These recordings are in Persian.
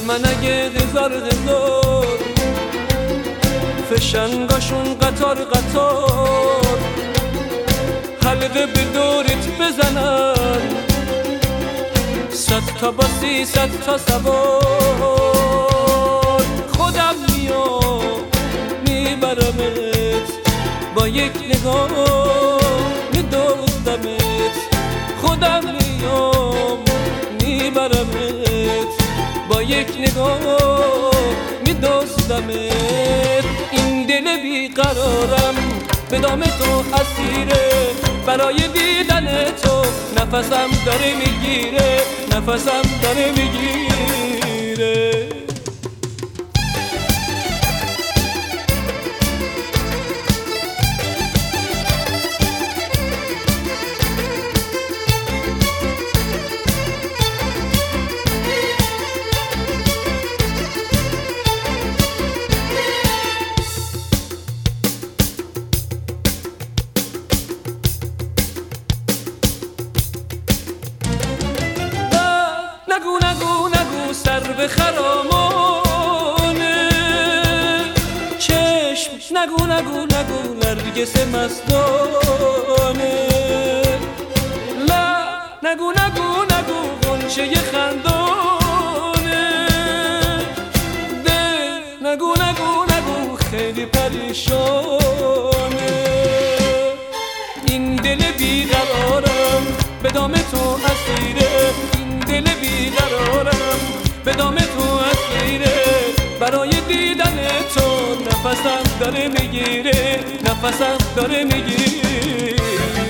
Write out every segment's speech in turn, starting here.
دشمن اگه هزار فشنگاشون قطار قطار حلقه به دورت بزنن، 100 تا باسی 100 تا سوار. خودم میام میبرمت، با یک نگاه میدوزدمت. خودم میام میبرمت، با یک نگاه میدوزدمت. این دل بیقرارم به دام تو اسیره، برای دیدن تو نفسم داره میگیره، نفسم داره میگیره. نگو نگو نگو سر به خرامانه چشم، نگو نگو نگو نرگس مستانه. لا نگو نگو نگو غنچه خندانه. ده نگو نگو نگو خیلی پریشانه. این دل بیقرارم به دام تو اسیره، دل بیقرارم به دام تو اسیره، برای دیدن تو نفسم داره میگیره، نفسم داره میگیره.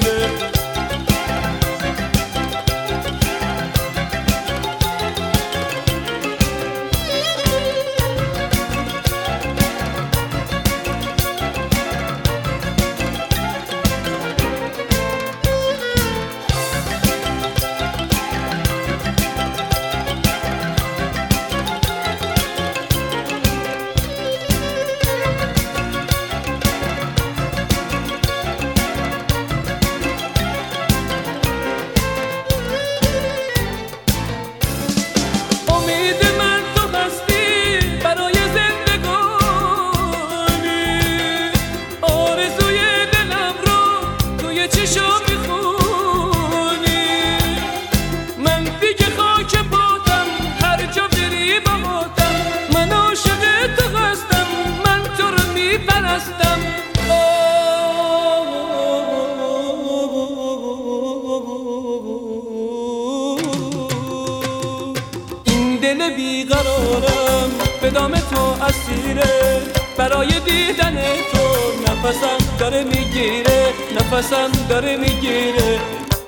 دل بیقرارم به دام تو اسیره، برای دیدن تو نفسم داره میگیره، نفسم داره میگیره.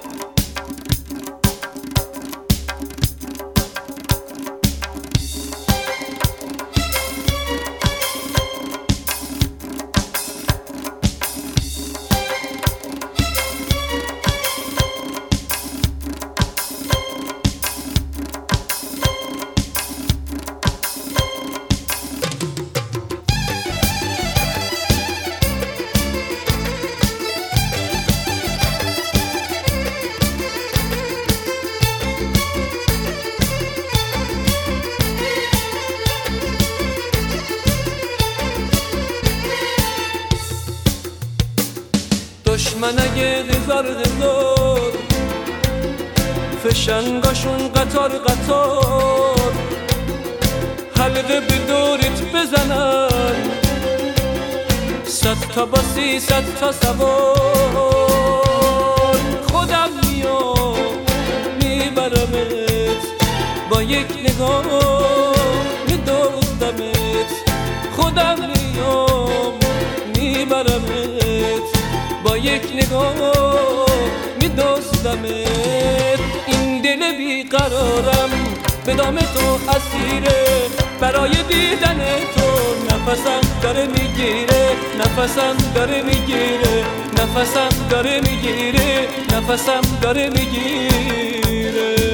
دشمن اگه هزار فشنگاشون قطار قطار حلقه به دورت بزنن، 100 تا باسی 100 تا سوار. خودم میام میبرمت، با یک نگاه میدوزدمت. خودم میام میبرمت، با یک نگاه میدوزدمت. این دل بیقرارم به دام تو اسیره، برای دیدن تو نفسم داره میگیره، نفسم داره میگیره، نفسم داره میگیره، نفسم داره میگیره.